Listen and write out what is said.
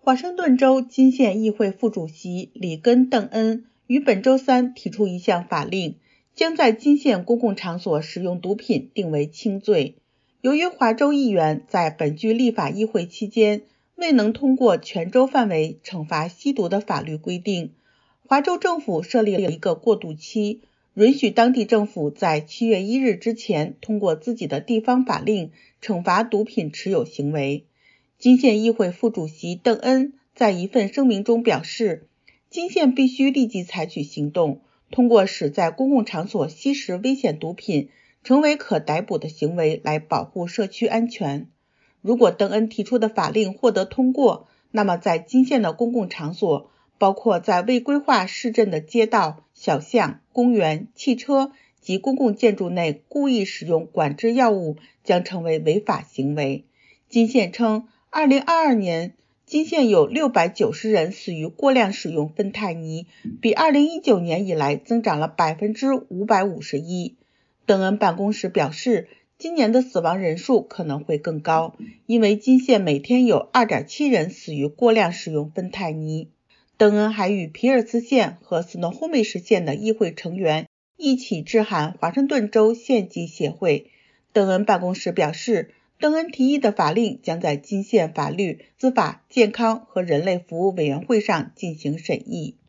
华盛顿州金县议会副主席里根·邓恩于本周三提出一项法令，将在金县公共场所使用毒品定为轻罪。由于华州议员在本届立法议会期间未能通过全州范围惩罚吸毒的法律规定，华州政府设立了一个过渡期，允许当地政府在7月1日之前通过自己的地方法令惩罚毒品持有行为。金县议会副主席邓恩在一份声明中表示，金县必须立即采取行动，通过使在公共场所吸食危险毒品成为可逮捕的行为来保护社区安全。如果邓恩提出的法令获得通过，那么在金县的公共场所，包括在未规划市镇的街道、小巷、公园、汽车及公共建筑内故意使用管制药物将成为违法行为。金县称，2022年金县有690人死于过量使用芬太尼，比2019年以来增长了551%。邓恩办公室表示，今年的死亡人数可能会更高，因为金县每天有 2.7 人死于过量使用芬太尼。邓恩还与皮尔斯县和斯诺霍梅什县的议会成员一起致函华盛顿州县级协会。邓恩办公室表示，邓恩提议的法令将在金县法律、司法、健康和人类服务委员会上进行审议。